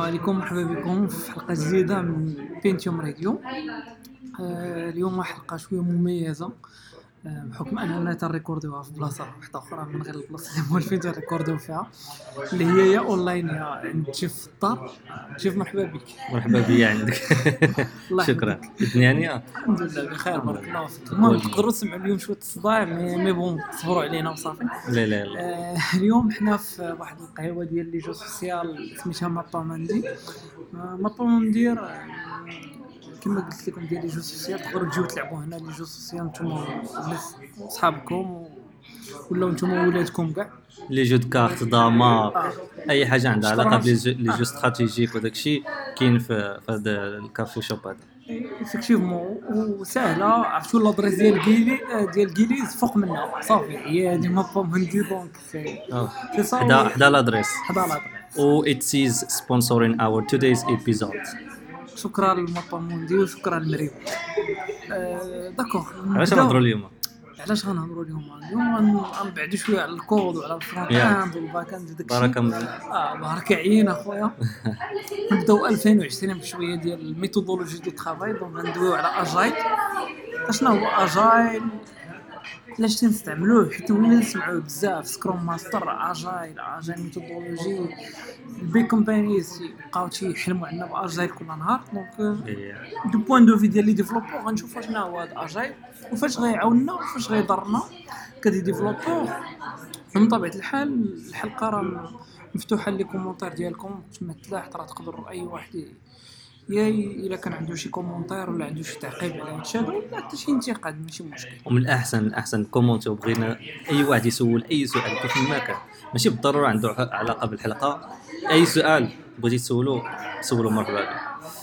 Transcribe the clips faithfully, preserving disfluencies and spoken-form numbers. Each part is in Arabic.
عليكم، مرحبا بكم في حلقة جديدة من بينتيوم راديو. آه اليوم حلقة شوية مميزة آه بحكم أننا تنريكورديوها في بلاصة واحدة أخرى من غير البلاصة اللي مولفين تنريكورديو فيها، اللي هي يا أونلاين يا عند شيف في الدار. شيف مرحبا بك. مرحبا بيا عندك. الله شكرا. يحفظك. الدنيا الحمد لله بخير، بارك الله فيك. المهم تقدروا تسمعوا اليوم شوية الصداع، مي مي بون صبروا علينا وصافي. لا لا لا آه اليوم حنا في واحد القهوة ديال لي جو سوسيال سميتها مابا ماندي. آه مابا ماندير آه، كما قلت لكم ديال لي جو سوسيال، تقدروا تجيو تلعبوا هنا لي جو سوسيال نتوما الناس صحابكم ولا نتوما ولادكم كاع. لي جو كارت داما آه. اي حاجه عندها علاقه شطرنج. بلي جو لي آه. جو استراتيجيك وداك الشيء كاين في في هذا الكافي شوب هذا. ايفيكتيفمون وسهله، عرفتوا لادريس ديال كيلي ديال كيليز فوق منها صافي، هي هذه مابا ماندي دونك سي اه سي صا. حدا حدا لادريس حدا لادريس. و it says sponsoring our today's episode. شكرا لمابا موندي وشكرا لمريم. آه داكوغ، علاش نهضروا اليوم؟ علاش غنهضروا اليوم؟ اليوم غنبعدوا شويه على الكود وعلى الفرونت اند والباك اند وداك الشيء. بركه من اه بارك عين اخويا. نبداو ألفين وعشرين بشويه ديال الميثودولوجي دو طرافاي، دونك غندويو على اجايل. اشنا هو اجايل، علاش تنستعملوه؟ حيت ولينا نسمعوه بزاف، سكروم ماستر، اجايل اجايل ميثودولوجي. البي كومبانيز بقاو تيحلموا عندنا باجايل كل نهار، دونك دو بوين دو في ديال لي ديفلوبور غنشوفوا شنو هو هذا اجايل وفاش غيعاوننا وفاش غيضرنا كدي ديفلوبور. من طبيعه الحال الحلقه راه مفتوحه لي كومونتير ديالكم، تمثلا حتى راه تقدر اي واحد يا الا كان عنده شي كومونتير ولا عنده شي تعقيب على هادشي هذا ولا حتى شي انتقاد ماشي مشكل. ومن الاحسن الاحسن كومونتي، وبغينا اي واحد يسول اي سؤال كيف ما كان، ماشي بالضروره عنده علاقه بالحلقه. اي سؤال بغيتي تسولو سولو مرحبا بك.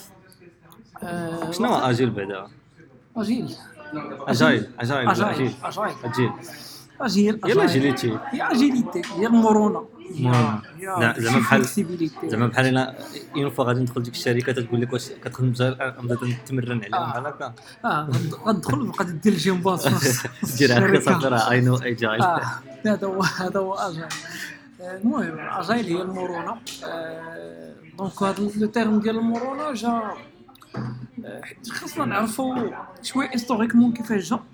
أه شنو هو اجيل بعدا؟ اجيل اجايل اجايل اجايل اجيل اجايل اجيل اجيل يلا جيليتي هي اجيليتي، هي المرونه، المرونة. لا، زعما بحال فليكسيبيليتي. زعما بحال انا اون فوا غادي ندخل ديك الشركه تقول لك واش كتخدم نبدا نتمرن عليهم بحال هكا. اه غد- غندخل وبقى دير الجيمباز دير هكا صافي راه اي نو اجايل. اه هذا هو هذا هو اجايل. آه، المهم اجايل هي المرونه. آه، دونك هذا لو تيرم ديال المرونه جا آه، حيت خاصنا نعرفوا شويه هيستوريكمون كيفاش جا.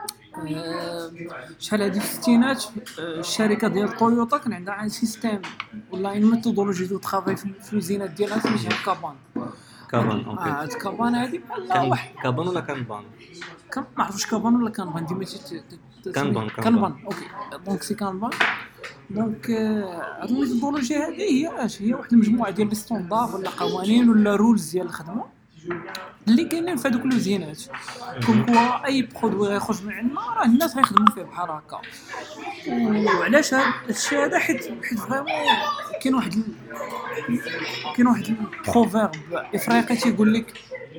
آه، شحال هادي في الستينات آه، الشركه ديال تويوتا كان عندها ان سيستيم ولا ان ميثودولوجي دو طرافاي في الوزينات ديالها سميتها كابان. كابان اه اوكي. هاد كابان هادي بحال كان واحد كابان ولا كان بان؟ كان ما عرفتش كابان ولا كانبان، ديما تي كانبان، كانبان اوكي. دونك سي كانبان. دونك هاد الميثودولوجي هادي هي اش هي واحد المجموعه ديال لي ستوندار ولا قوانين ولا رولز ديال الخدمه اللي كاينين في هذوك الوزينات. كوم كوا اي برودوي غيخرج من عندنا راه الناس غيخدموا فيه بحال هكا. وعلاش هذا الشيء هذا؟ حيت حيت فريمون كاين واحد ال... كاين واحد البروفيرب افريقي تيقول لك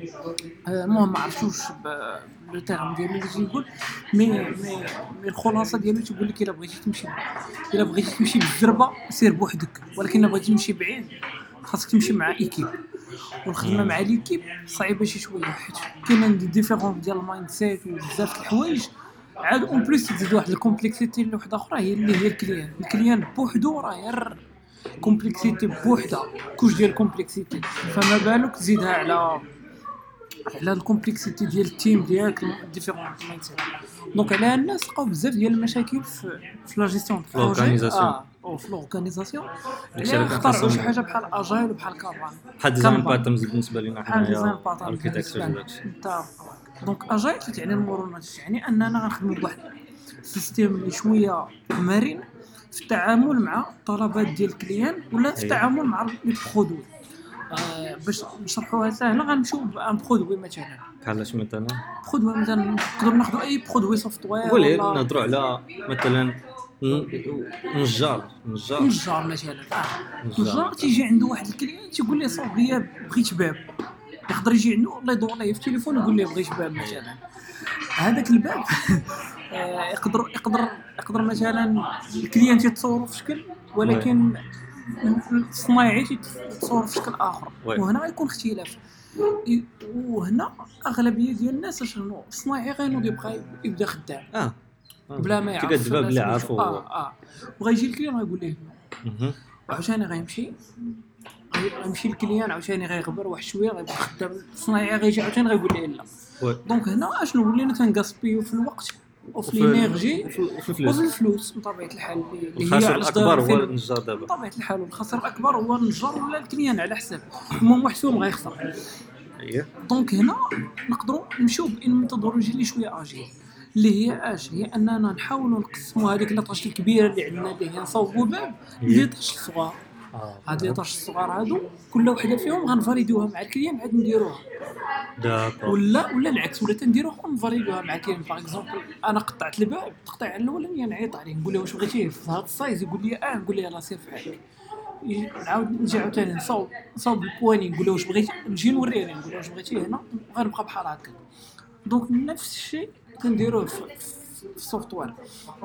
آه، المهم ما عرفتوش لو تيرم ديالو اللي تيقول مي مي مي الخلاصه ديالو تيقول لك الا بغيتي تمشي الا بغيتي تمشي بالزربه سير بوحدك، ولكن الا بغيتي تمشي بعيد خاصك تمشي مع ايكيب. والخدمه مع ليكيب صعيبه شي شويه حيت كاين دي ديفيرون ديال المايند سيت وبزاف د الحوايج. عاد اون بليس تزيد واحد الكومبلكسيتي اللي وحده اخرى هي اللي هي الكليان. الكليان بوحدو راه غير كومبلكسيتي بوحدها، كوش ديال كومبلكسيتي، فما بالك تزيدها على على الكومبلكسيتي ديال التيم ديالك ديفيرون مايند سيت. دونك على الناس لقاو بزاف ديال المشاكل في في لا جيستيون في l'organisation. اه او في لورغانيزاسيون. الشركة اختاروا خاصهم- شي حاجه بحال اجايل وبحال كابان. بحال ديزاين باترنز بالنسبه لنا بحال ديزاين حنايا باترن اركيتكتشر داكشي. انت. دونك اجايل تعني المرونه، يعني اننا غنخدموا بواحد السيستيم اللي شويه مرن في التعامل مع الطلبات ديال الكليان ولا في أيوة. التعامل مع لي برودوي. آه باش نشرحوها سهله غنمشيو بان برودوي مثلا. بحال اش مثلا؟ برودوي مثلا نقدروا ناخذوا اي برودوي سوفتوير قولي ولا نهضروا على مثلا ن- نجار نجار نجار مثلا. اه نجار. نجار تيجي عنده واحد الكليان تيقول لي صافي بغيت باب، يقدر يجي عنده الله يدور عليه في التليفون ويقول لي بغيت باب مثلا. هذاك الباب آه، يقدر يقدر يقدر مثلا الكليان تيتصور في شكل ولكن الصنايعي تيتصور في شكل اخر، وي. وهنا غيكون اختلاف. ي- وهنا اغلبيه ديال الناس شنو الصنايعي غينوض يبقى يبدا خدام اه بلا ما يعرف كيكذب بلي الناس عارفو هو. اه اه وغيجي الكليان غيقول ليه مهم. وعشان غيمشي غيمشي الكليان عاوتاني غيغبر واحد شويه غيبقى خدام الصنايعي غيجي عاوتاني غيقول لي لا. وي. دونك هنا اشنو ولينا تنغاسبيو في الوقت وفي وفي- الانرجي وفي- وفي وفي الفلوس. الفلوس بطبيعه الحال اللي هي الخاسر علاش الاكبر داير هو فين- النجار دابا. بطبيعه الحال الخسر الاكبر هو النجار ولا الكليان على حسب المهم واحد فيهم غيخسر. اييه دونك هنا نقدروا نمشيو بان ميثودولوجي اللي شويه اجيل اللي هي اش هي اننا نحاولوا نقسموا هذيك لاطاج الكبيره اللي عندنا اللي هي نصاوبوا باب ليطاج الصغار. اه هاد ليطاج الصغار هادو كل وحده فيهم غنفاليدوها مع الكليان عاد نديروها داكور ولا ولا العكس ولا تنديروها ونفاليدوها مع الكليان. باغ اكزومبل انا قطعت الباب التقطيع الاولاني نعيط عليه نقول له واش بغيتيه في هذا السايز يقول لي اه نقول له يلاه سير فحالك يجي- نعاود نجي عاوتاني نصاوب نصاوب البواني نقول له واش بغيتي نجي نوريه نقول له واش بغيتي هنا وغنبقى بحال هكا. دونك نفس الشيء كنديروه في في السوفتوير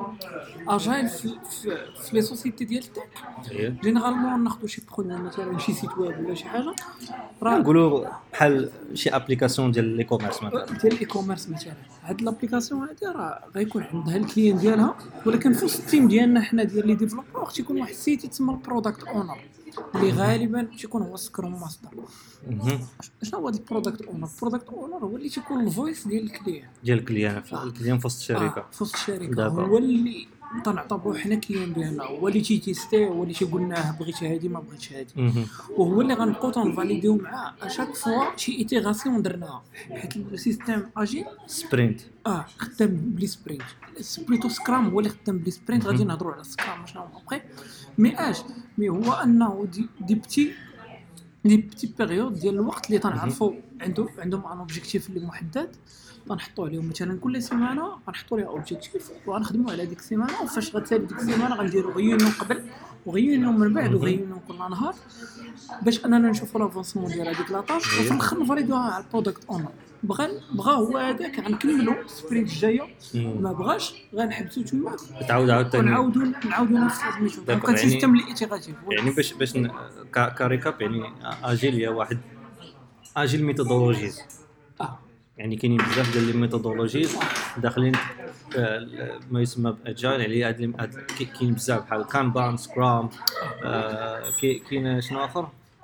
اجايل في في, في لي سوسيتي ديال التك اييه جينيرالمون ناخذ شي برودوي مثلا شي سيت ويب ولا شي حاجه راه نقولوا بحال شي ابليكاسيون ديال لي كوميرس مثلا. ديال الاي كوميرس مثلا هاد لابليكاسيون هادي راه غيكون عندها الكليان ديالها ولكن في وسط التيم ديالنا حنا ديال لي ديفلوبور تيكون واحد السيت يتسمى البرودكت اونر اللي غالبا تيكون هو سكرام ماستر. مهم. شنو هو البرودكت اونر؟ البرودكت اونر هو اللي تيكون الفويس ديال الكليان ديال الكليان الكليان في وسط الشركه. آه في وسط الشركه دابا. هو اللي تنعتبروا حنا كليان ديالنا هو اللي تيتيستي هو اللي تيقول لنا بغيتي هادي ما بغيتش هادي مهم. وهو اللي غنبقاو تنفاليديو معاه اشاك فوا شي ايتيغاسيون درناها حيت السيستيم اجيل سبرينت. اه خدام بلي سبرينت سبريتو سكرام هو اللي خدام بلي سبرينت غادي نهضروا على السكرام شنو هو ابخي مي اش مي هو انه دي, دي بتي دي بتي بيريود ديال الوقت اللي تنعرفوا عنده عندهم ان اوبجيكتيف اللي محدد غنحطوا عليهم مثلا كل سيمانه غنحطوا ليها اوبجيكتيف وغنخدموا على ديك السيمانه وفاش غتسالي ديك السيمانه غنديروا غيونيون قبل وغيونيون من بعد وغيونيون كل نهار باش اننا نشوفوا لافونسمون ديال هذيك لاطاج وفي الاخر نفاليدوها على البرودكت اونر. بغى بغى هو هذاك غنكملوا السبرينت الجايه ما بغاش غنحبسوا تما تعاود عاوتاني ونعاودوا نعاودوا نفس سميتو داكور، كان يعني- سيستم الايتيراتيف يعني باش باش ن- كا- كاريكاب يعني اجيل هي واحد اجيل ميثودولوجيز. اه يعني كاينين بزاف ديال لي ميثودولوجيز داخلين آه، ما يسمى باجايل يعني هاد اللي- هاد كي- كاين بزاف بحال كانبان سكرام آه، كي- كاين شنو اخر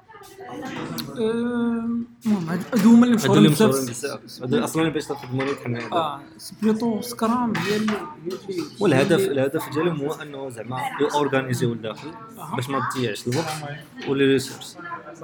المهم هادو هما اللي هادو مشهورين اللي بزاف مشهورين بزاف هادو اصلا باش تخدموا لي حنا اه سبليتو سكرام هي اللي هي اللي والهدف الهدف ديالهم هو انه زعما يو اورغانيزيو الداخل أها. باش ما تضيعش الوقت ولي ريسورس.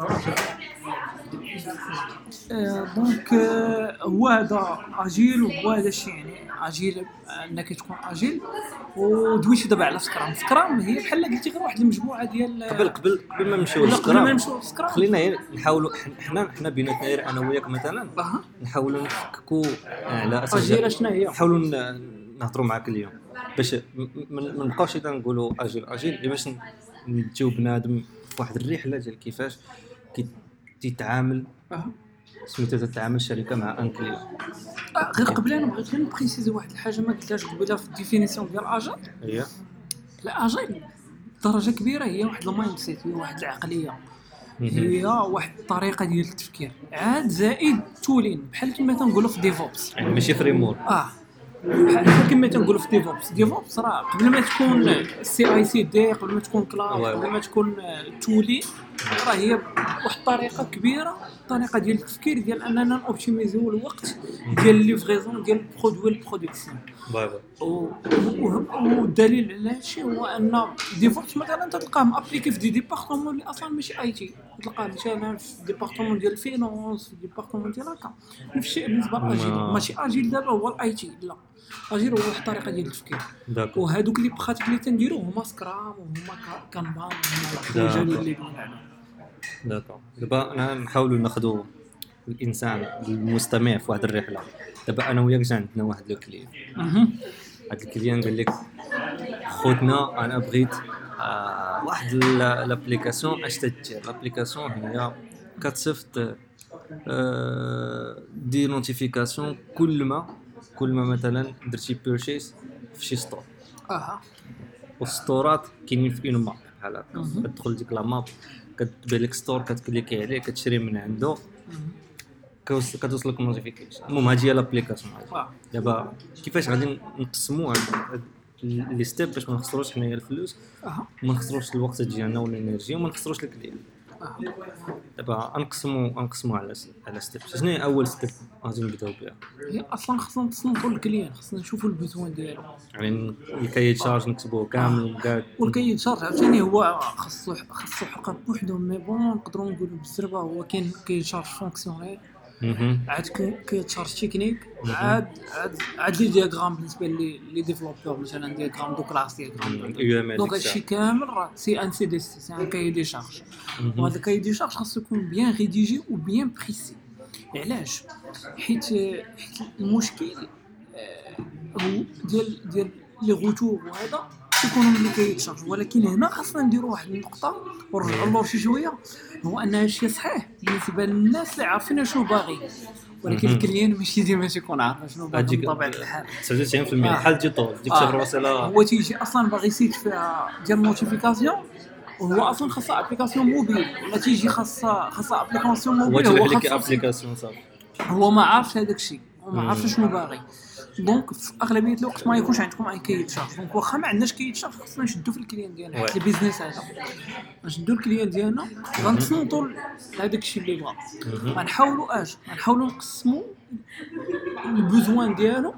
آه، دونك آه، هو هذا اجيل وهو هذا الشيء يعني اجيل آه، انك تكون اجيل ودويتي دابا على سكرام. سكرام هي بحال قلتي غير واحد المجموعه ديال قبل قبل قبل ما نمشيو ولا قبل ما للسكرام نمشيو للسكرام خلينا غير نحاولوا حنا حنا بيناتنا غير انا وياك مثلا اها نحاولوا نفككوا على اساس اجيل شنو هي نحاولوا ن- نهضروا معاك اليوم باش م- م- ما نبقاوش اذا نقولوا اجيل اجيل باش ن- نجيو بنادم في واحد الرحله ديال كيفاش كي تيتعامل اها سميتو تتعامل شركه مع ان كليون. آه، غير قبل انا بغيت غير نبريسيزي واحد الحاجه ما قلتهاش قبيله في الديفينيسيون ديال اجيل. هي لا اجيل درجه كبيره هي واحد المايند سيت هي واحد العقليه هي واحد الطريقه ديال التفكير عاد زائد تولين بحال كما تنقولوا في ديفوبس يعني ماشي فريمور. اه بحال كما تنقولوا في ديفوبس ديفوبس راه قبل ما تكون السي اي سي دي قبل ما تكون كلاود واو. قبل ما تكون تولي راه هي واحد الطريقه كبيره الطريقه ديال التفكير ديال اننا نوبتيميزيو الوقت ديال ليفريزون ديال البرودوي البرودكسيون. باي باي. و- و- والدليل على هادشي هو ان ديفوبس مثلا تلقاه مابليكي في دي ديبارتمون اللي اصلا ماشي اي تي تلقاه مثلا في ديبارتمون ديال الفينانس في ديبارتمون ديال هكا نفس الشيء بالنسبه لاجيل ماشي اجيل دابا هو الاي تي لا اجيل هو واحد الطريقه ديال التفكير داكور وهادوك اللي براتيك اللي تنديرو هما سكرام وهما كانبان وهما الحوايج داكور. اللي قلنا عليهم. دابا دابا انا نحاولوا ناخذوا الانسان المستمع في واحد الرحله. دابا انا وياك جا عندنا واحد لو كليان اها هاد الكليان قال لك خوتنا انا بغيت آه واحد ال- لابليكاسيون اش تدير لابليكاسيون هي كتصيفط آه دي نوتيفيكاسيون كل ما كل ما مثلا درتي بيرشيس في شي ستور اها والسطورات كاينين في اون ماب بحال هكا مهم. كتدخل ديك لا ماب كتبان لك ستور كتكليكي عليه كتشري من عنده كوص- كتوصلك نوتيفيكيشن. المهم هادي هي لابليكاسيون هادي. آه. دابا كيفاش غادي نقسموا هاد هاد لي ستيب باش ما نخسروش حنايا الفلوس اها وما نخسروش الوقت ديالنا والانرجي وما نخسروش الكليان. دابا انقسموا انقسموا على س- على ستيب. شنو هي اول ستيب غادي نبداو بها؟ هي اصلا خصنا نتصنتوا للكليان، خصنا نشوفوا البوزوان ديالو. يعني الكاي شارج نكتبوه كامل كاع. والكاين شارج عاوتاني هو خصو خصو حقا بوحدو، مي بون نقدروا نقولوا بالزربه هو كاين كاين شارج فونكسيونيل، اها عاد كاين شارج تكنيك، عاد عاد عاد لي دياغرام بالنسبه لي لي ديفلوبور، مثلا دياغرام دو كلاس دياغرام يو ام ال دونك هادشي كامل راه سي ان سي دي سي سي ان كاي دي شارج. وهذا كاي دي شارج خاصو يكون بيان ريديجي و بيان بريسي. علاش؟ حيت حيت المشكل آه، هو ديال ديال لي غوتور وهذا يكونوا ملي كيتشارج، ولكن هنا خاصنا نديروا واحد النقطه ونرجعوا لور شي شويه، هو ان هادشي صحيح بالنسبه للناس اللي عارفين شنو باغي، ولكن مهم. الكليان ماشي ديما تيكون عارف شنو باغي هاديك بطبيعه الحال. تسعة وتسعين بالمية آه. بحال جيتول ديك آه. صفر فاصلة هو تيجي اصلا باغي سيت فيها ديال نوتيفيكاسيون، وهو اصلا خاصها ابليكاسيون موبيل، ولا تيجي خاصها خاصها ابليكاسيون هو موبيل، تيلوح هو لك خاصو ابليكاسيون صافي. هو ما عارفش هذاك الشيء، هو ما مم. عارفش شنو باغي. دونك في اغلبيه الوقت ما يكونش عندكم اي كاي شارج. دونك واخا ما عندناش كاي شارج، خصنا نشدو في الكليان ديالنا، حيت Ouais. البيزنس هذا نشدو الكليان ديالنا غنتصنتوا لهذاك الشيء اللي بغا. مهم. غنحاولوا اش غنحاولوا نقسموا البوزوان ديالو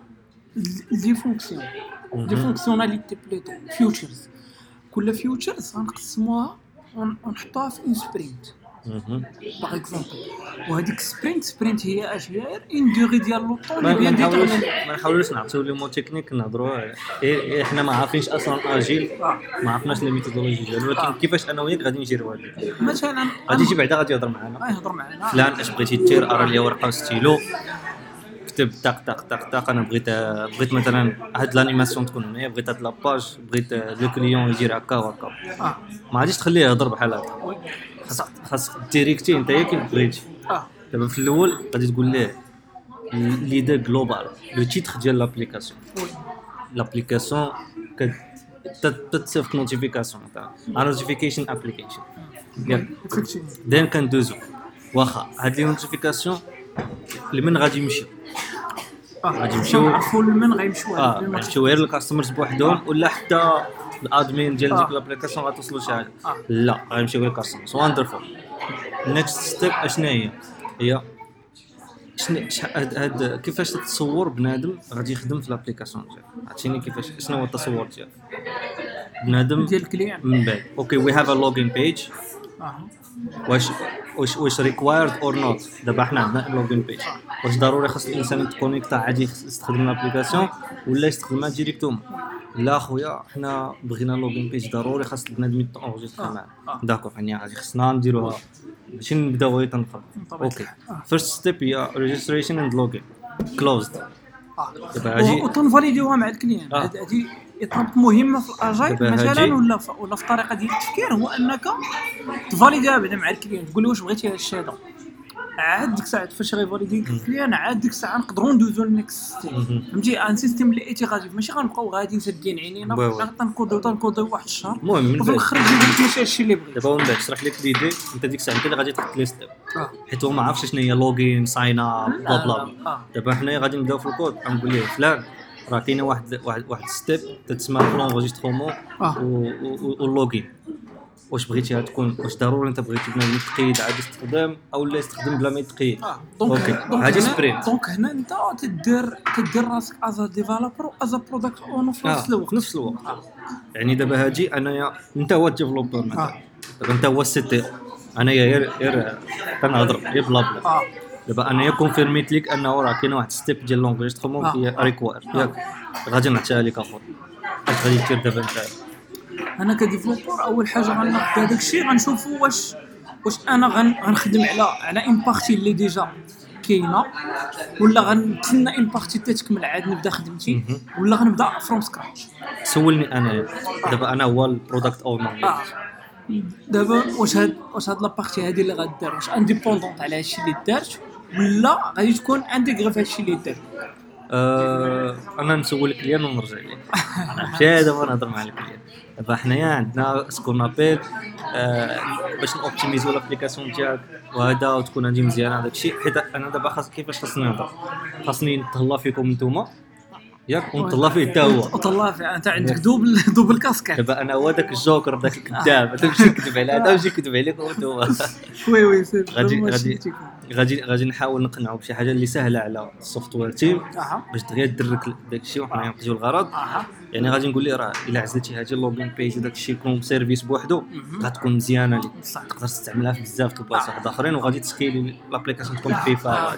لي فونكسيون دي فونكسيوناليتي بليتو فيوتشرز. كل فيوتشرز غنقسموها ون- ونحطوها في ان سبرينت مهم. باغ اكزومبل. وهذيك سبرينت سبرينت هي اش هي ان دوغي ديال لو طون ما اللي ما بيان نحاولوش ديتيرميني. ما نحاولوش نعطيو لي مو تكنيك نهضروا إيه- إيه حنا ما عارفينش اصلا اجيل، ما عرفناش لي ميثودولوجي ديالو، ولكن آه. كيفاش انا وياك غادي نجيروا هذا. مثلا غادي يجي بعدا غادي يهضر معنا غيهضر معنا فلان اش بغيتي دير، ارى لي ورقه وستيلو كتب طق طق طق طق. انا بغيت بغيت مثلا هاد لانيماسيون تكون هنايا، بغيت هاد لاباج، بغيت لو كليون يدير هكا وهكا. اه ما غاديش تخليه يهضر بحال هكا، وي خاصك خاصك ديريكتي انت كيف بغيتي. اه دابا في الاول غادي تقول ليه ليدر جلوبال لو تيتر ديال لابليكاسيون. وي لابليكاسيون تتصيفط نوتيفيكاسيون تاع نوتيفيكيشن ابليكيشن ياك. افكتيفمون داير كندوزو واخا هاد لي نوتيفيكاسيون لمن غادي يمشيو، اه غادي يمشيو- نعرفوا من غيمشيو اه هذوك غيمشيو غير الكاستمرز بوحدهم، ولا حتى الادمين ديال ديك آه. لابليكاسيون غتوصلوا شي حاجه. آه. لا غيمشيو غير الكاستمرز. واندرفول. النكست ستيب اشنا هي؟ هي شنو ش- هاد هاد كيفاش تتصور بنادم غادي يخدم في لابليكاسيون ديالك. عرفتيني كيفاش شنو هو التصور ديالك بنادم ديال الكليان. من بعد؟ اوكي وي هاف ا لوغين بيج، اه واش واش واش ريكوايرد اور نوت؟ دابا حنا عندنا لوغين بيج، واش ضروري خاص الانسان يتكونيكتا عادي يستخدم لابليكاسيون ولا يستخدمها ديريكتوم؟ لا خويا حنا بغينا لوغين بيج ضروري خاص بنادم يتونجستري آه. معاه. آه. داكور يعني غادي خصنا نديروها باش نبداو غير تنقرب. طبيعة اوكي الحال. آه. فيرست ستيب هي ريجستريشن اند لوغين كلوزد. اه دابا هاجي وتنفاليديوها مع الكليان. آه. هاد- هادي اطلب مهمه في الاجايل دابا هاجي- مثلا، ولا في ولا في طريقه ديال التفكير، هو انك تفاليديها بعدا مع الكليان، تقول له واش بغيتي هاد الشيء هذا. عاد ديك الساعه فاش غيفاليدي الكليان، عاد ديك الساعه نقدروا ندوزو للنكست ستيب. مهم. فهمتي ان سيستيم اللي ايتيغاتيف، ماشي غنبقاو غاديين سادين عينينا وي وي. تنكودو تنكودو واحد الشهر المهم من وفي بعد الاخر تجي لك ماشي هادشي اللي بغيت. دابا ومن بعد شرح لك ليدي انت ديك الساعه انت اللي غادي تحط لي ستيب، اه حيت هو ما عرفش شنو هي لوغين ساين اب لا، بلا بلا لا، بلا. آه. دابا حنايا غادي نبداو في الكود، غنقول ليه فلان راه كاينه واحد واحد واحد ستيب تتسمى لونجيسترومون آه. واللوغين. واش بغيتيها تكون واش ضروري انت بغيتي بنادم يتقيد عاد يستخدم او لا يستخدم بلا ما يتقيد؟ اه دونك اوكي دونك هادي هنا- سبرينت. دونك هنا انت تدير تدير راسك از ديفلوبر واز برودكت اونر في نفس اه الوقت. في نفس الوقت. آه. يعني دابا هاجي انايا انت هو الديفلوبر مثلا، آه. دابا انت هو السي تي، انايا غير غير كنهضر غير بلا بلا. اه دابا انايا كونفيرميت لك انه راه كاين واحد ستيب ديال لونجيسترومون آه. هي ريكواير ياك، غادي نعطيها لك اخر. اش غادي دير دابا انت؟ انا كديفلوبر اول حاجه غناخذ هذاك الشيء غنشوفوا واش واش انا غن غنخدم على على ان بارتي اللي ديجا كاينه، ولا غنتسنى ان بارتي تتكمل عاد نبدا خدمتي، مهم. ولا غنبدا فروم سكراتش. سولني انايا دابا انا هو البرودكت اونر. اه دابا واش هاد واش هاد لابارتي هادي اللي غدير واش انديبوندونت على هادشي اللي دارت، ولا غادي تكون انتيغري في هادشي اللي دار. أه انا نسول الكليان ونرجع ليه. انا مشى دابا نهضر مع الكليان. دابا حنايا عندنا سكون ابيل أه باش نوبتيميزو لابليكاسيون ديالك وهذا وتكون عندي مزيانه هذاك الشيء، حيت انا دابا خاص كيفاش خاصني نهضر، خاصني نتهلا فيكم نتوما ياك ونطلع فيه حتى هو. وطلع فيه انت عندك دوبل دوبل كاسكيت. دابا انا هو داك الجوكر داك الكذاب تمشي تكذب على هذا ويجي يكذب عليك وانت وي وي سير غادي غادي غادي غادي نحاول نقنعو بشي حاجه اللي سهله على السوفتوير تيم باش دغيا درك داكشي وحنا نقضيو الغرض. يعني غادي نقول ليه راه الا عزلتي هذه اللوغين بيج وداكشي يكون سيرفيس بوحدو غتكون مزيانه ليك تقدر تستعملها في بزاف د البلايص واحد اخرين وغادي تسكيلي لابليكاسيون تكون خفيفه.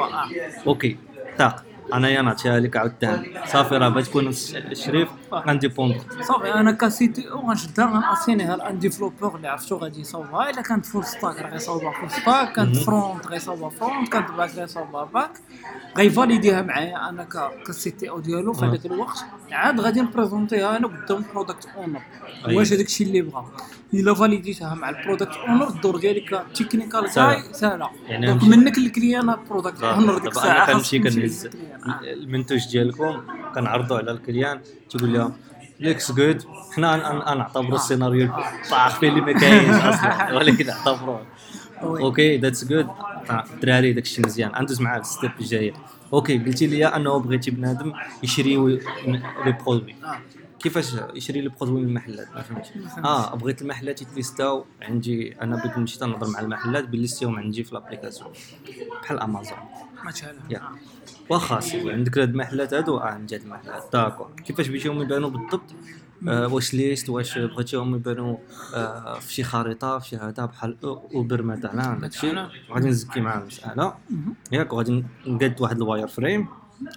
اوكي طاق انايا نعطيها لك عاودتها صافي راه باش تكون الشريف انديبوندون صافي. انا كسيتي او غنشدها غناسينيها الان ديفلوبور اللي عرفتو غادي يصاوبها. الا كانت فول ستاك راه غيصاوبها فول ستاك، كانت فرونت غيصاوبها فرونت، كانت باك غيصاوبها باك. غيفاليديها معايا انا كسيتي او ديالو في هذاك الوقت. عاد غادي نبريزونطيها انا قدام برودكت اونر واش هذاك الشيء اللي بغا. الا فاليديتها مع البرودكت اونر الدور ديالك تكنيكال جاي سهله. دونك منك الكليان برودكت اونر ديك الساعه كنمشي كنهز المنتوج ديالكم كنعرضوا على الكليان تيقول لهم ليكس جود. حنا نعتبروا السيناريو طاح فيه اللي ما كاينش اصلا ولكن نعتبروه اوكي ذاتس جود. الدراري داكشي مزيان ندوز معاك الستيب الجايه. اوكي قلتي لي انه بغيتي بنادم يشري لي برودوي. كيفاش يشري لي برودوي من المحلات؟ ما فهمتش. اه بغيت المحلات يتليستاو عندي انا. بغيت نمشي تنهضر مع المحلات بالليستيهم عندي في لابليكاسيون بحال امازون مثلا. واخا سي عندك هاد المحلات هادو اه عندي هاد المحلات داكور. كيفاش بغيتيهم يبانوا بالضبط؟ آه واش ليست واش بغيتيهم يبانوا آه في شي خريطه في شي هذا بحال اوبر مثلا داكشي غادي نزكي مع المساله ياك. غادي نقاد واحد الواير فريم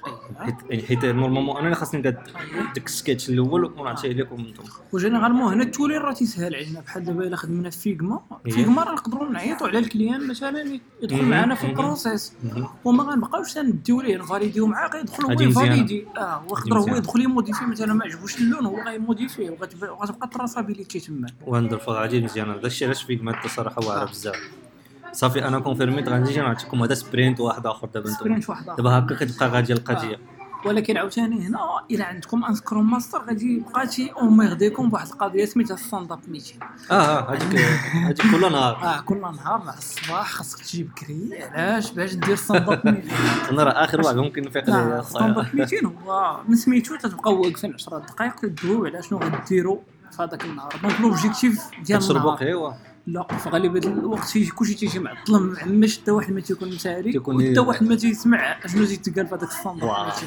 حيت حيت نورمالمون انا خاصني نقاد داك السكيتش الاول ونعطيه لكم انتم. وجينيرالمون هنا التولين راه تيسهل علينا بحال دابا الا خدمنا في فيغما. فيغما راه نقدروا نعيطوا على الكليان مثلا يدخل معنا في البروسيس وما غنبقاوش نديو ليه نفاليديو معاه غيدخل هو يفاليدي. اه ويقدر هو يدخل يموديفي مثلا ما عجبوش اللون هو غيموديفيه وغتبقى التراسابيليتي تما. وندرفو غادي مزيان داكشي علاش فيغما الصراحه واعره بزاف. صافي انا كونفيرميت غنجي نعطيكم هذا سبرينت واحد اخر دابا انتم دابا هكا كتبقى غاديه القضيه. ولكن عاوتاني هنا الا عندكم ان سكروم ماستر غادي يبقى تي اوميغديكم بواحد القضيه سميتها ستاند اب ميتين. اه اه هذيك هذيك كل نهار اه كل نهار مع الصباح خاصك تجي بكري. علاش؟ باش دير ستاند اب ميتين. انا راه اخر واحد ممكن نفيق ليه ستاند اب ميتين هو من سميتو تتبقاو واقفين عشرة دقائق تدويو على شنو غديروا في هذاك النهار. دونك لوبجيكتيف ديال النهار قهوه لا في غالبيه الوقت تيجي كلشي تيجي معطل معمش حتى واحد ما تيكون مسالي حتى واحد ما تيسمع اشنو تيتقال في هذاك الصندوق ماشي.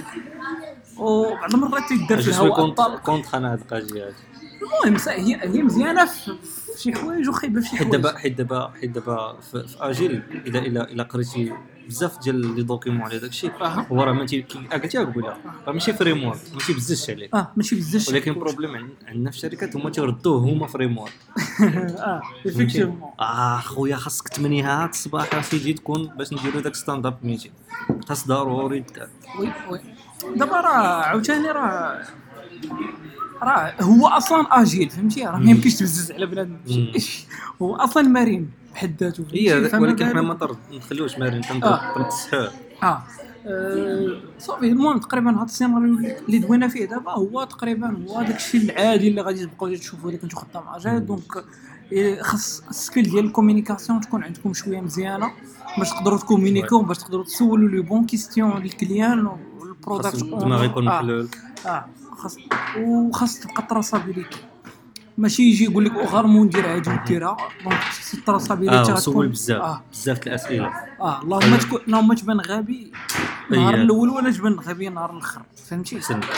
وبعض المرات تيدار في الهواء الطلق كونط انا هاد القضيه هادي. المهم هي هي مزيانه في شي حوايج وخايبه في شي حوايج. حيت دابا حيت دابا حيت دابا في اجيل اذا الا الا قريتي بزاف ديال لي دوكيومون على داكشي هو راه ماشي قلتيها قبيله راه ماشي فريم ورك ماشي بزاف عليك اه ماشي بزاف ولكن بروبليم عندنا في الشركات هما تيردوه هما فريم ورك. اه افيكتيفمون اه خويا خاصك تمنيها الصباح راسي تكون باش نديرو داك ستاند اب ميتين خاص ضروري دار. وي وي دابا راه عاوتاني راه راه هو اصلا اجيل فهمتي راه ما يمكنش تبزز على بنادم هو اصلا مرن بحد ذاته. هي ولكن حنا ما نخليوش مرن تنضرب السحور. اه صافي المهم تقريبا هاد السيناريو اللي دوينا فيه دابا هو تقريبا هو داك الشيء العادي اللي غادي تبقاو تشوفوا الا كنتو خدام اجيل. دونك خاص السكيل ديال الكومونيكاسيون تكون عندكم شويه مزيانه باش تقدروا تكومونيكيو باش تقدروا تسولوا لي بون كيستيون للكليان والبرودكت دماغ يكون محلول. اه خاص وخاص تبقى تراسابيليتي ماشي يجي يقول لك غير ندير هادي وديرها. دونك التراسابيليتي غتكون بزاف بزاف الاسئله. اه اللهم تكون اللهم تبان غبي النهار الاول ولا تبان غبي النهار الاخر فهمتي.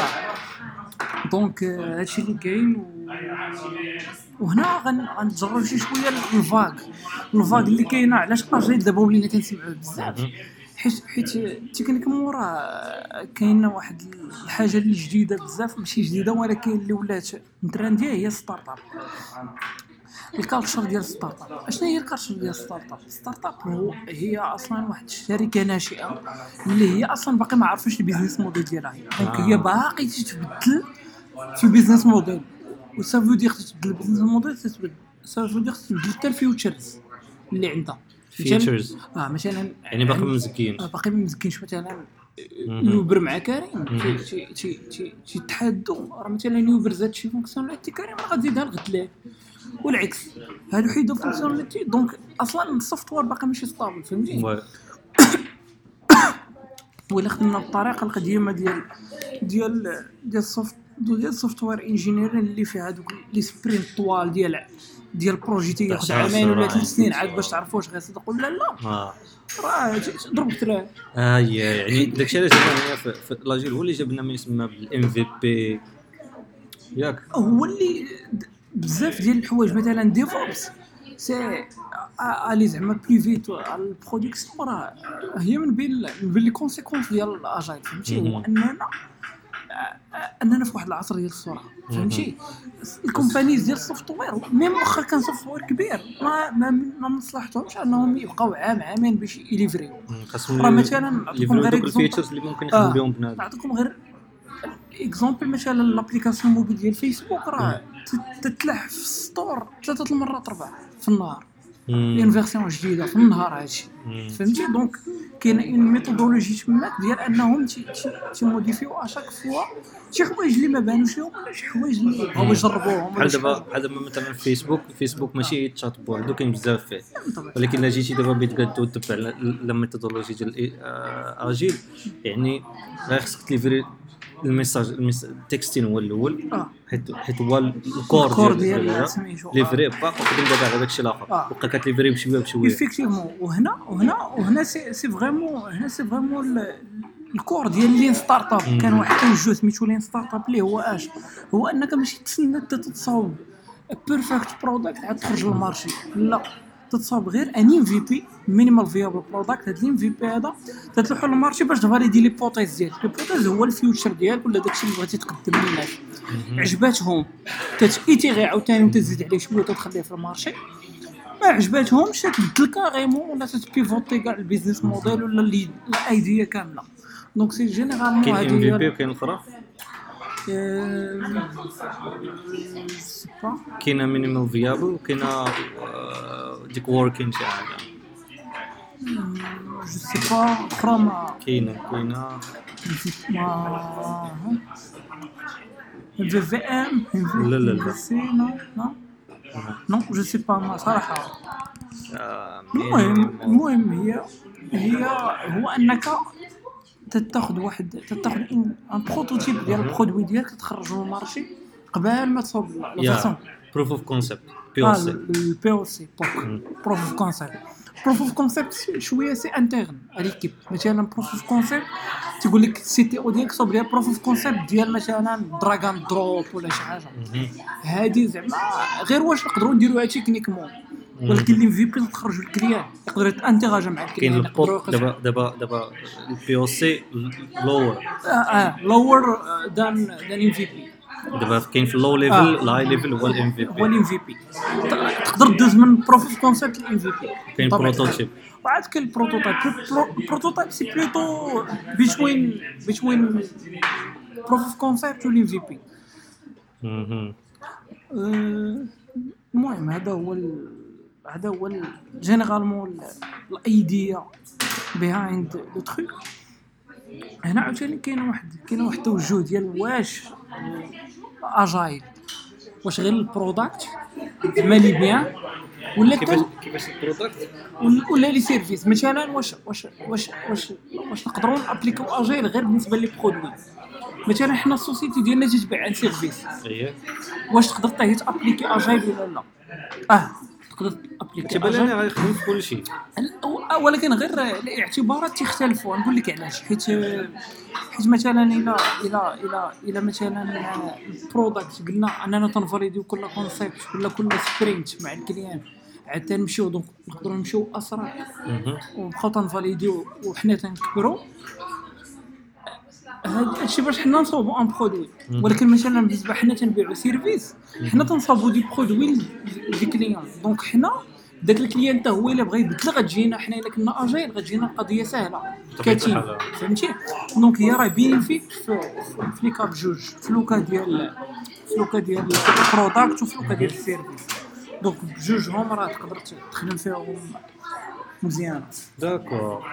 دونك هادشي اللي كاين و... وهنا غنتجرب شي شويه الفاغ الفاغ اللي كاينه. علاش اجيل دابا ولينا كنسمعوا بزاف حيت حيت تكنيكمون راه كاينه واحد الحاجه اللي جديده بزاف ماشي جديده ولكن اللي ولات ترنديه هي ستارت اب. الكالتشر ديال ستارت اب اشنو هي الكالتشر ديال ستارت اب؟ ستارت اب هو هي اصلا واحد الشركه ناشئه اللي هي اصلا باقي ما عرفوش البيزنس موديل ديالها. دونك هي باقي تتبدل في البيزنس موديل وسافو دير تتبدل البيزنس موديل تتبدل سافو دير تتبدل حتى الفيوتشرز اللي عندها فيوتشرز. اه مثلا يعني باقي ما مزكينش آه باقي ما مزكينش مثلا يوبر مع كريم تي تي تي تيتحدوا راه مثلا يوبر زاد شي فونكسيوناليتي كريم راه غتزيدها لغد ليه والعكس هادو حيدوا فونكسيوناليتي. دونك اصلا السوفتوير باقي ماشي ستابل فهمتي. ولا خدمنا بالطريقه القديمه ديال ديال ديال السوفت ديال السوفتوير انجينيرين اللي فيها دوك لي سبرينت طوال ديال ديال البروجي تياخذ تحت عامين ولا عشرة ثلاث سنين عاد باش تعرفوا واش غيصدق ولا لا. اه راه ضربت راه اه يا يعني داكشي علاش جبنا في, في لاجيل هو اللي جاب لنا ما يسمى بالام في بي ياك. هو اللي د- بزاف ديال الحوايج مثلا ديفوبس سي الي زعما بلي فيت على البرودكسيون راه هي من بين من بين لي كونسيكونس ديال الاجايل فهمتي. هو اننا اننا في واحد العصر ديال السرعه فهمتي. الكومبانيز ديال السوفتوير ميم واخا كان سوفتوير كبير ما ما ما مصلحتهمش انهم يبقاو عام عامين باش يليفريو. خاصهم راه مثلا نعطيكم غير دوك اكزومبل الفيتشرز اللي ممكن يخدم بهم بنادم. نعطيكم غير اكزومبل مثلا لابليكاسيون موبيل ديال فيسبوك راه تت- تتلح في السطور ثلاثه المرات اربعه في النهار لين فيرسيون جديده في النهار هادشي فهمتي. دونك كاين اون ميثودولوجي تماك ديال انهم تي- تي- تيموديفيو اشاك فوا شي حوايج اللي ما بانوش لهم ولا شي حوايج اللي بغاو يجربوهم ولا بحال شي دابا حاجه. بحال دابا مثلا فيسبوك فيسبوك ماشي تشات بوحدو كاين بزاف فيه، طبعاً. ولكن الا جيتي دابا بغيت كدو تبع لا ميثودولوجي ديال ال- آه، اجيل يعني غير خصك تليفري الميساج الميس- التكستين هو الاول اه حيت حيت هو الكور الكور ديال ديال ديال سميتو ليفري با وخدم دابا على داكشي الاخر آه. وبقى كتليفري بشويه بشويه. ايفيكتيفمون وهنا وهنا وهنا سي سي فريمون هنا سي فريمون ال- الكور ديال لين ستارت اب. كان واحد توجه سميتو لين ستارت اب اللي هو اش هو انك ماشي تسنى حتى تتصاوب بيرفكت برودكت عاد تخرج للمارشي، لا تتصاوب غير ان ام في بي مينيمال فيابل برودكت. هاد الام في بي هذا تتلوحو للمارشي باش تفاليدي لي بوتيز ديالك. لي بوتيز هو الفيوتشر ديالك ولا داكشي اللي بغيتي تقدم للناس. عجباتهم تتيتيغي عاوتاني وتزيد عليه شويه وتخليه في المارشي. ما عجباتهمش تبدل كاريمون ولا تبيفوتي كاع البيزنس موديل ولا اللي الايديا كامله. دونك سي جينيرالمون كاين هادي ام في هي بي وكاين الاخرى سي با كاينه مينيمال فيابل وكاينه آه، ديك ووركين شي حاجه جو سي با اخرى ما كاينه كاينه ما في في ام لا لا لا. سي نو نو نو جو سي با ما صراحه. آه، المهم المهم هي هي هو انك تتاخذ واحد تتاخذ ان بروتوتيب ديال البرودوي ديالك تخرجو للمارشي قبل ما تصوب لا فاسون بروف اوف كونسيبت بي او سي. البي او سي بروف اوف كونسيبت. بروف اوف كونسيبت شويه سي انترن ليكيب. مثلا بروف اوف كونسيبت تيقول لك السي تي او ديالك صوب ليها بروف اوف كونسيبت ديال مثلا دراغون دروب ولا شي حاجه. هادي زعما غير واش نقدروا نديروها تكنيكمون، ولكن اللي في بي تخرجوا الكليان يقدر يتانتيغاجا مع كاين الكليان. البوت دابا دابا دابا البي او سي لور اه اه لور دان دان ام في بي. دابا كاين في اللو ليفل الهاي ليفل هو الام في هو بي. الام في بي تقدر تدوز من بروف اوف كونسيبت للام في بي. كاين بروتوتيب وعاد كاين البروتوتايب. البروتوتايب سي بلوتو بيتوين بيتوين بروف اوف كونسيبت والام في بي. المهم هذا هو ال... هذا هو جينيرالمون الايديا بيهايند لو تروك. هنا عاوتاني كاين واحد كاين واحد التوجه ديال واش اجايل واش غير البرودكت مالي بيان ولا كيفاش كان كيفاش البرودكت ولا- ولا لي سيرفيس. مثلا واش واش واش واش واش نقدروا نابليكو اجايل غير بالنسبه لي برودوي. مثلا حنا السوسيتي ديالنا تتبيع عن سيرفيس، اييه واش تقدر حتى تابليكي اجايل ولا لا؟ اه تقدر تابليكي تيبان اجايل لي غيخدم في كل شيء. أو- ولكن غير الاعتبارات تختلفوا. نقول لك علاش. حيت حيت مثلا الى الى الى الى مثلا البرودكت قلنا اننا تنفاليديو كل كونسيبت ولا كل سبرينت مع الكليان عاد تنمشيو دونك نقدروا نمشيو اسرع ونبقاو تنفاليديو وحنا تنكبروا. هاد الشيء باش حنا نصوبوا ان برودوي. ولكن مثلا بالنسبه حنا تنبيعوا سيرفيس حنا تنصاوبوا دي برودوي دي كليون. دونك حنا داك الكليان حتى هو الا بغى يبدل غتجينا حنا الا كنا اجايل غتجينا القضيه سهله كتيم فهمتي. دونك هي راه باين فيك في في ليكا بجوج في لوكا ديال في لوكا ديال البرودكت وفي لوكا ديال السيرفيس. دونك بجوجهم راه تقدر تخدم فيهم مزيان. داكور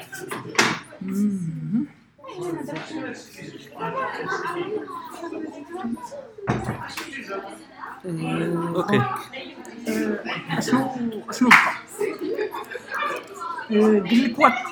اوكي. اشنو اشنو بقى؟ قال لك واحد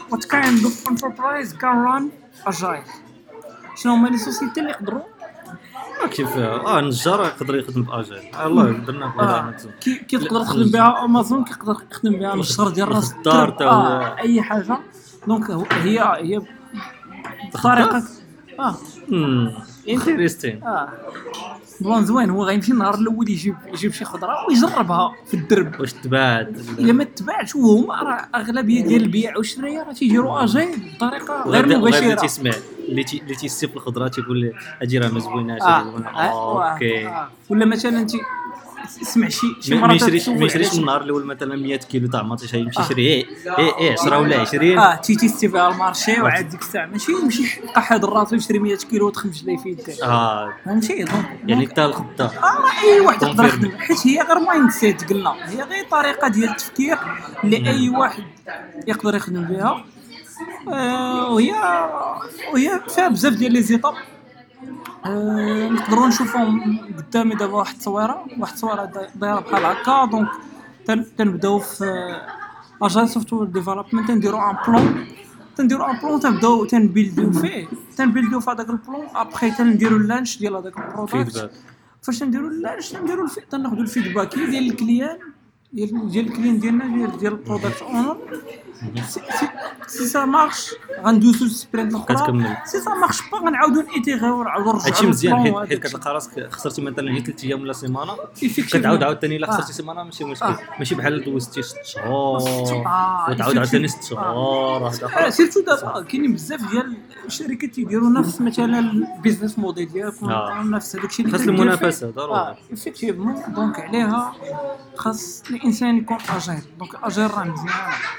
what kind of enterprise can run agile. شنو هما لي سوسيتي اللي يقدروا كيف اه نجار يقدر يخدم باجيل الله درنا بها كي كي تقدر تخدم بها امازون كيقدر يخدم بها النجار ديال راس الدار تا آه اي حاجه. دونك هي هي بطريقه اه امم انتريستين اه بلان زوين. هو غيمشي النهار الاول يجيب يجيب شي خضره ويجربها في الدرب واش تباعت الا ما تباعش. وهما راه اغلبيه ديال البيع والشرايه راه تيجيروا اجيل بطريقه غير مباشره. تسمع اللي تي اللي تيسيب الخضره تيقول لي اجي راه ما زويناش آه. اوكي آه. ولا مثلا انت اسمع شي شي ما مرات يشريش ما يشريش من النهار الاول مثلا مية كيلو تاع مطيش يمشي يشري ايه ايه ايه عشرة ولا عشرين اه تي تيستي فيها المارشي وعاد ديك الساعه ماشي يمشي يلقى حاد راسو يشري مية كيلو وتخمش ليه في يدك. اه فهمتي يعني حتى الخطه اه اي واحد يقدر يخدم حيت هي غير مايند سيت. قلنا هي غير طريقه ديال التفكير اللي اي واحد يقدر يخدم بها. آه وهي وهي فيها بزاف ديال لي زيطاب. آه نقدروا نشوفهم قدامي دابا واحد التصويره واحد التصويره دايره بحال هكا. دونك تنبداو في اجال سوفتوير ديفلوبمنت تنديروا ان بلان تنديروا ان بلان تنبداو تنبيلديو فيه تنبيلديو في هذاك البلان. ابخي تنديروا اللانش ديال هذاك البرودكت. فاش نديروا اللانش تنديروا الفي... تناخذوا الفيدباك ديال الكليان ديال ديال الكليان ديالنا ديال ديال البرودكت اونر. سي سي سا مارش غندوزو السبرينت الاخرى. سي سا مارش با غنعاودو نيتيغيو ونعاودو نرجعو. هادشي مزيان حيت حيت كتلقى راسك خسرتي مثلا غير ثلاث ايام ولا سيمانه كتعاود عاوتاني الا خسرتي سيمانه ماشي مشكل. ماشي بحال دوزتي ست شهور وتعاود عاوتاني ست شهور. هذا سيرتو دابا كاينين بزاف ديال الشركات تيديروا نفس مثلا البيزنس موديل ديالكم نفس هذاك الشيء خاص المنافسه ضروري. ايفيكتيفمون دونك عليها خاص الانسان يكون اجيل. دونك اجيل راه مزيان.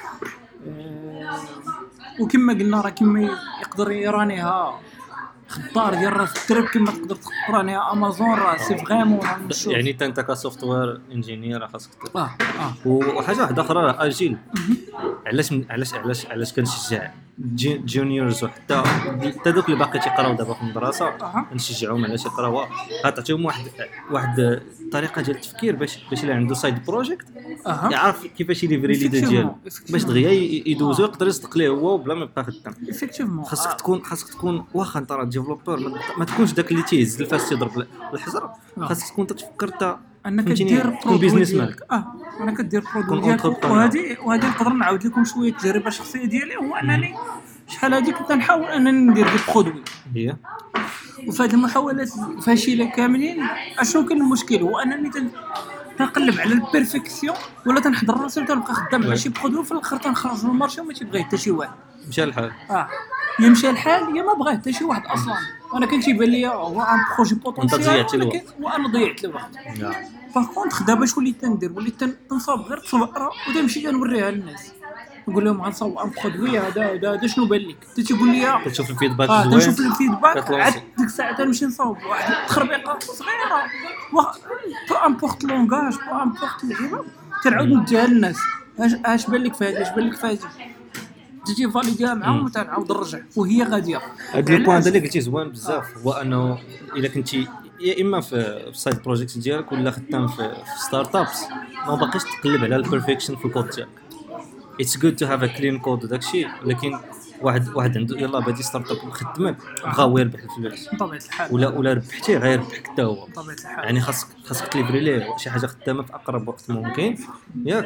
وكما قلنا راه كما يقدر يرانيها خضار ديال راس الدرب كما تقدر ترانيها امازون. راه سي فريمون يعني انت كسوفتوير انجينير خاصك اه اه وحاجه واحده اخرى راه اجيل. علاش علاش علاش علاش كنشجع جونيورز وحتى حتى دوك اللي باقي تيقراو دابا في المدرسه كنشجعهم علاش يقراو. غتعطيهم واحد واحد الطريقه ديال التفكير باش باش اللي عنده سايد بروجيكت يعرف كيفاش يليفري لي ديالو باش دغيا يدوزو يقدر يصدق ليه هو بلا ما يبقى خدام. ايفيكتيفمون خاصك تكون خاصك تكون واخا انت راه ديفلوبور ما تكونش داك اللي تيهز الفاس تضرب الحجر. خاصك تكون تفكر حتى انك دير بيزنس مان. اه انك دير برودوي ديالك. وهذه وهذه نقدر نعاود لكم شويه تجربه شخصيه ديالي. هو انني شحال هذيك كنت نحاول انني ندير دي برودوي هي وفي هذه المحاولات فاشله كاملين. اشنو كان المشكل هو انني تنقلب على البيرفكسيون ولا تنحضر راسي وتنبقى خدام على شي برودوي في الاخر تنخرج للمارشي وما تيبغيه حتى شي واحد. مشى الحال اه يمشي الحال يا ما بغاه حتى شي واحد اصلا. انا كان تيبان لي هو ان بروجي بوتونسيال ولكن وانا ضيعت الوقت. باغ كونطخ دابا اش وليت تندير وليت تنصاوب غير تصويره وتمشي تنوريها للناس نقول لهم غنصاوب ان برودوي هذا هذا شنو بان لك. انت تيقول لي تشوف الفيدباك زوين. زوين تشوف الفيدباك عاد ديك الساعه تنمشي نصاوب واحد التخربيقه صغيره بو امبورط لونغاج بو امبورط اللعيبه تنعاود نديها للناس. اش اش بان لك في هذا اش بان لك في هذا تجي فاليديها معاهم وتنعاود نرجع وهي غاديه. هذا البوان اللي قلتي زوين بزاف هو انه الا كنتي يا اما في السايد بروجيكت ديالك ولا خدام في, في ستارت ابس ما باقيش تقلب على البيرفكشن في الكود ديالك. اتس جود تو هاف ا كلين كود وداكشي لكن واحد واحد عنده يلاه بادي ستارت اب مخدمك بغا يربح الفلوس بطبيعه الحال ولا ولا ربحتيه غيربحك حتى هو بطبيعه الحال. يعني خاصك خاصك تليفري ليه شي حاجه خدامه في اقرب وقت ممكن ياك.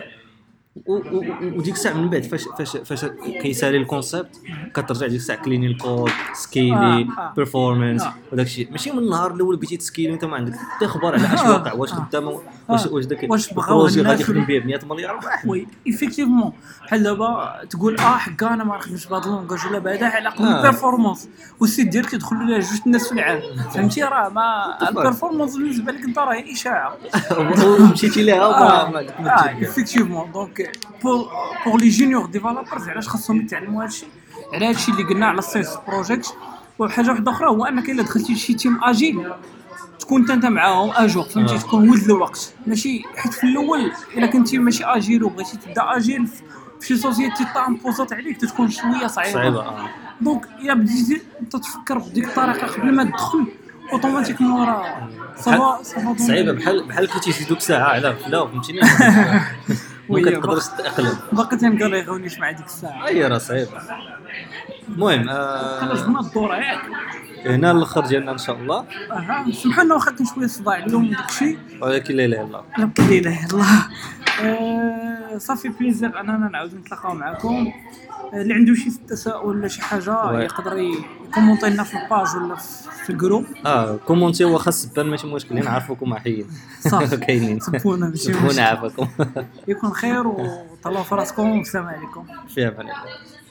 وديك الساعه من بعد فاش فاش فاش كيسالي الكونسيبت كترجع ديك الساعه كليني الكود سكيلي بيرفورمانس وداك الشيء. ماشي من النهار الاول بديتي تسكيلي انت ما عندك حتى خبر على اش واقع واش خدامه واش واش داك البروجي غادي يخدم به مية مليار واحد. وي ايفيكتيفمون بحال دابا تقول اه حكا انا ما نخدمش بهذا اللونغاج ولا بهذا علاقه بالبيرفورمانس والسيت ديالك تدخل لها جوج الناس في العام. فهمتي راه ما البيرفورمانس بالنسبه لك انت راه اشاعه ومشيتي ليها ما اه ايفيكتيفمون. دونك بور بور لي جونيور ديفلوبرز علاش خاصهم يتعلموا هذا الشيء على هذا الشيء اللي قلنا على السايس بروجيكت. وحاجه واحده اخرى هو انك الا دخلتي لشي تيم اجيل تكون انت معاهم اجور. فهمتي تكون ولد الوقت ماشي حيت في الاول الا كنتي ماشي اجيل وبغيتي تبدا اجيل في شي سوسيتي طامبوزات عليك تكون شويه صعيبه صعيبه اه. دونك الا بديتي تفكر بديك الطريقه قبل ما تدخل اوتوماتيكمون راه صافا صافا صعيبه بحال بحال كنتي تزيدوك ساعه على لا فهمتيني ما وهي كتقدرش باق- تتاقلم. باقي تنقريغونيش مع ديك الساعه. اي راه صعيب. المهم خرجنا آه الدور ياك. هنا الاخر ديالنا ان شاء الله، اها سمح لنا واخا كاين شويه صداع اليوم داكشي. ولكن لا اله الا الله. لا لا اله الا الله. آه، صافي بليزير اننا نعاودو نتلاقاو معكم. آه، اللي عنده شي تساؤل ولا شي حاجه وي. يقدر ي- يكومونطي لنا في الباج ولا في في الجروب. اه كومونتي واخا السبان ماشي مشكل، نعرفوكم حيين صافي. كاينين. سبونا ماشي سبونا مشكل. عافاكم. يكون خير وطلعوا في راسكم والسلام عليكم. في امان الله.